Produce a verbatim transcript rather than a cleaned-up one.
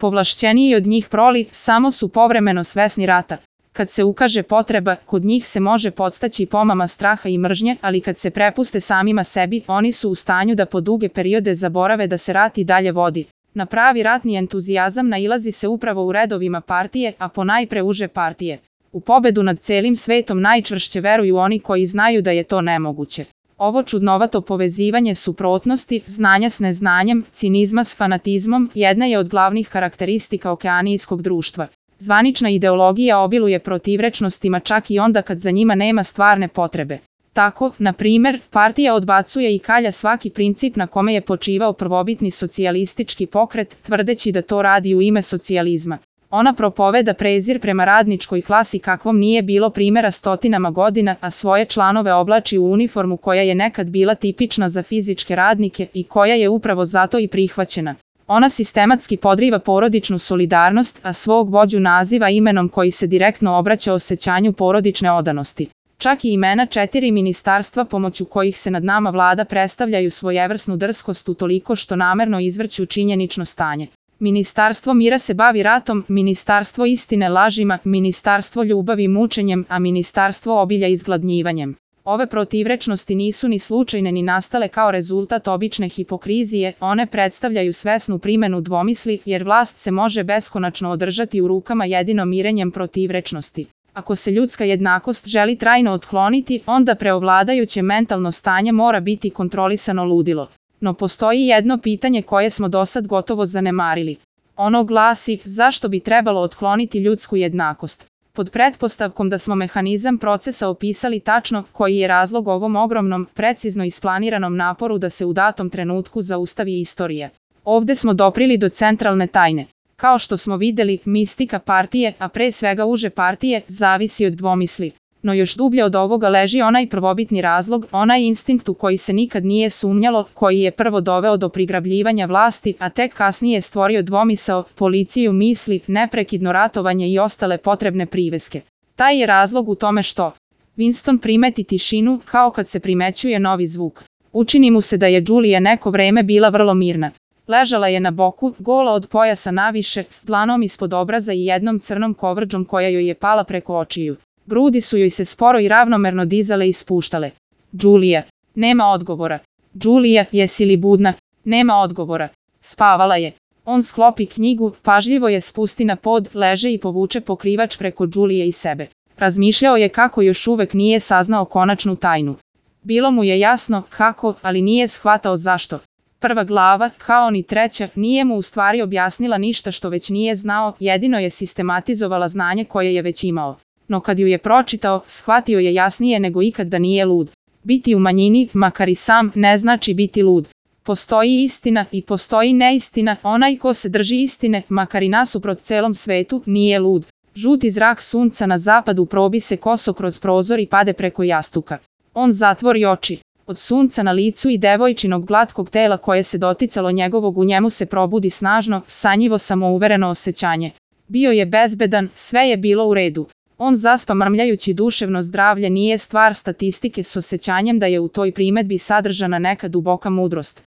Povlašćeniji od njih proli samo su povremeno svesni rata. Kad se ukaže potreba, kod njih se može podstaći pomama straha i mržnje, ali kad se prepuste samima sebi, oni su u stanju da po duge periode zaborave da se rat i dalje vodi. Na pravi ratni entuzijazam nailazi se upravo u redovima partije, a ponajpre uže partije. U pobedu nad celim svetom najčvršće veruju oni koji znaju da je to nemoguće. Ovo čudnovato povezivanje suprotnosti, znanja s neznanjem, cinizma s fanatizmom, jedna je od glavnih karakteristika okeanijskog društva. Zvanična ideologija obiluje protivrečnostima čak i onda kad za njima nema stvarne potrebe. Tako, na primer, partija odbacuje i kalja svaki princip na kome je počivao prvobitni socijalistički pokret, tvrdeći da to radi u ime socijalizma. Ona propoveda prezir prema radničkoj klasi kakvom nije bilo primjera stotinama godina, a svoje članove oblači u uniformu koja je nekad bila tipična za fizičke radnike i koja je upravo zato i prihvaćena. Ona sistematski podriva porodičnu solidarnost, a svog vođu naziva imenom koji se direktno obraća osjećanju porodične odanosti. Čak i imena četiri ministarstva pomoću kojih se nad nama vlada predstavljaju svojevrsnu drskost utoliko što namerno izvrću činjenično stanje. Ministarstvo mira se bavi ratom, ministarstvo istine lažima, ministarstvo ljubavi mučenjem, a ministarstvo obilja izgladnjivanjem. Ove protivrečnosti nisu ni slučajne ni nastale kao rezultat obične hipokrizije, one predstavljaju svesnu primenu dvomisli, jer vlast se može beskonačno održati u rukama jedino mirenjem protivrečnosti. Ako se ljudska jednakost želi trajno otkloniti, onda preovladajuće mentalno stanje mora biti kontrolisano ludilo. No postoji jedno pitanje koje smo dosad gotovo zanemarili. Ono glasi, zašto bi trebalo otkloniti ljudsku jednakost? Pod pretpostavkom da smo mehanizam procesa opisali tačno, koji je razlog ovom ogromnom, precizno isplaniranom naporu da se u datom trenutku zaustavi istorija. Ovde smo doprili do centralne tajne. Kao što smo videli, mistika partije, a pre svega uže partije, zavisi od dvomisli. No još dublje od ovoga leži onaj prvobitni razlog, onaj instinkt u koji se nikad nije sumnjalo, koji je prvo doveo do prigrabljivanja vlasti, a tek kasnije stvorio dvomisao, policiju misli, neprekidno ratovanje i ostale potrebne priveske. Taj je razlog u tome što Winston primeti tišinu kao kad se primećuje novi zvuk. Učini mu se da je Julia neko vreme bila vrlo mirna. Ležala je na boku, gola od pojasa naviše, s dlanom ispod obraza i jednom crnom kovrđom koja joj je pala preko očiju. Grudi su joj se sporo i ravnomerno dizale i spuštale. Julia. Nema odgovora. Julia, jesi li budna? Nema odgovora. Spavala je. On sklopi knjigu, pažljivo je spusti na pod, leže i povuče pokrivač preko Julije i sebe. Razmišljao je kako još uvek nije saznao konačnu tajnu. Bilo mu je jasno kako, ali nije shvatao zašto. Prva glava, kao ni treća, nije mu u stvari objasnila ništa što već nije znao, jedino je sistematizovala znanje koje je već imao. No kad ju je pročitao, shvatio je jasnije nego ikad da nije lud. Biti u manjini, makar i sam, ne znači biti lud. Postoji istina i postoji neistina, onaj ko se drži istine, makar i nasuprot celom svetu, nije lud. Žuti zrak sunca na zapadu probi se koso kroz prozor i pade preko jastuka. On zatvori oči. Od sunca na licu i devojčinog glatkog tela koje se doticalo njegovog u njemu se probudi snažno, sanjivo samouvereno osjećanje. Bio je bezbedan, sve je bilo u redu. On zaspa mrmljajući duševno zdravlje nije stvar statistike s osjećanjem da je u toj primetbi sadržana neka duboka mudrost.